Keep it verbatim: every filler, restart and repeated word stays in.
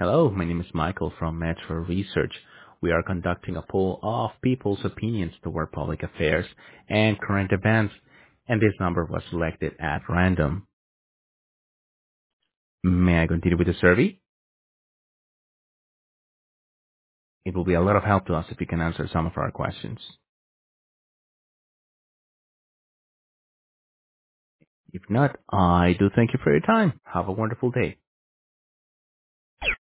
Hello, my name is Michael from Metro Research. We are conducting a poll of people's opinions toward public affairs and current events, and this number was selected at random. May I continue with the survey? It will be a lot of help to us if you can answer some of our questions. If not, I do thank you for your time. Have a wonderful day.